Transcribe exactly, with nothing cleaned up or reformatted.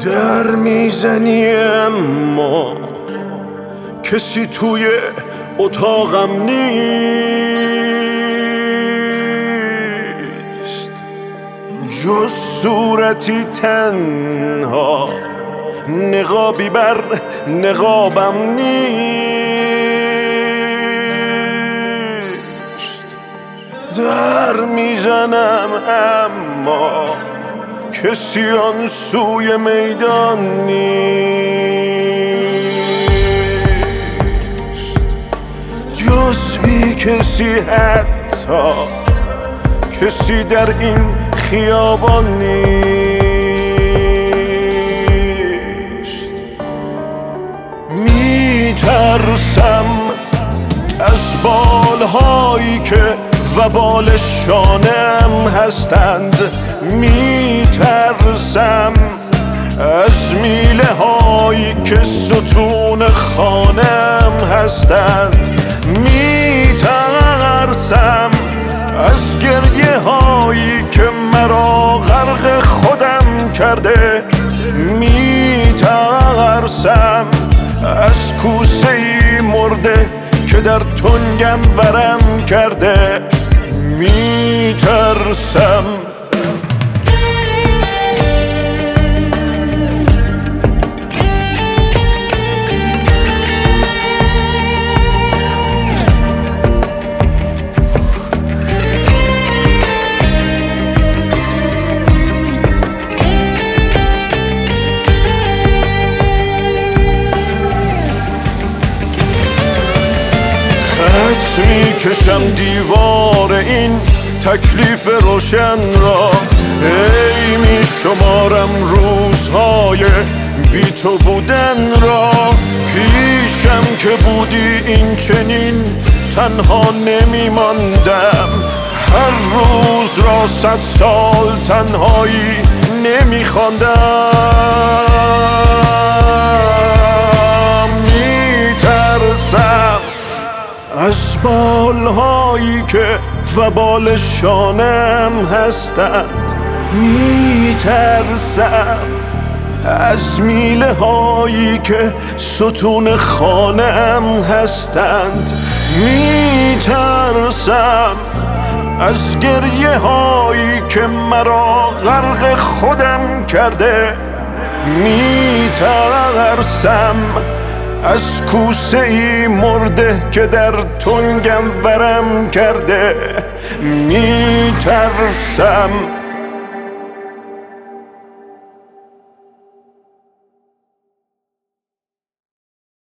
در میزنی اما کسی توی اتاقم نیست جز صورتی تنها، نقابی بر نقابم نیست. در میزنم اما کسی آن سوی میدان نیست جز بی کسی، حتی کسی در این خیابان نیست. میترسم از بالهایی که وبال شانم هستند، میترسم از میله هایی که ستون خانم هستند، میترسم از گریه هایی که مرا غرق خودم کرده، میترسم از کوسه ای مرده که در تنگم ورم کرده، میترسم. خط میکشم دیوار این تکلیف روشن را، ای میشمارم روزهای بی تو بودن را. پیشم که بودی این چنین تنها نمیماندم، هر روز را صد سال تنهایی نمیخواندم. میترسم از بالهایی که وبال شانم هستند، میترسم از میله هایی که ستون خانم هستند، میترسم از گریه هایی که مرا غرق خودم کرده، میترسم از کوسه ای مرده که در تنگم ورم کرده، میترسم.